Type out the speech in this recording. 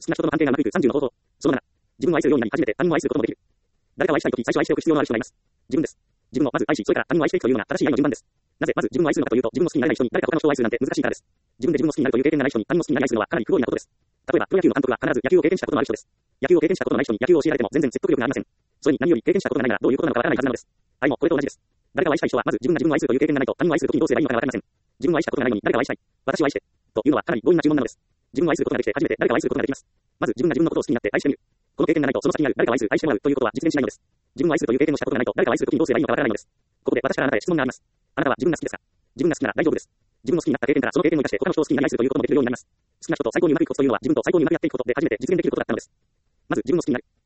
好きな人との関係がうまくいく30の方法。その7、自分を愛するようになり初めて他人を愛することもできる。誰かを愛したいとき、最初愛しておく必要のある人がいます。自分です。自分をまず愛し、それから他人を愛していくというような正しい愛の順番です。なぜまず自分を愛するのかというと、自分の好きになれない人に誰か他の人を愛するなんて難しいからです。自分で自分の好きになるという経験がない人に他人を好きになり愛するのはかなり不合理なことです。例えば、プロ野球の監督は必ず野球を経験したことのある人です。野球を経験したことのない人に野球を教えられても全然説得力がありません。それに何より経験したことがないならどういうことなのかわからないはずなのです。愛もこれと同じです。誰かを愛したい人はまず自分が自分を愛するという経験がないと他人を愛するときにどうすればいいのかがわかりません。自分を愛したことがないのに誰かを愛したい。私を愛して。というのはかなり強引な注文なのです。自分を愛することができて初めて誰かを愛することができます。まず自分が自分のことを好きになって愛してみる。この経験がないとその先にある誰かを愛する、愛してもらうということは実現しないのです。自分を愛するという経験をしたことがないと誰かを愛するときにどうすればいいのかわからないのです。ここで私からあなたへ質問があります。あなたは自分が好きですか？自分が好きなら大丈夫です。自分の好きになった経験からその経験を生かして他の人を好きになり愛するということもできるようになります。好きな人と最高にうまくいくことというのは自分と最高にうまくやっていくことで初めて実現できることだったのです。まず自分を好きになる。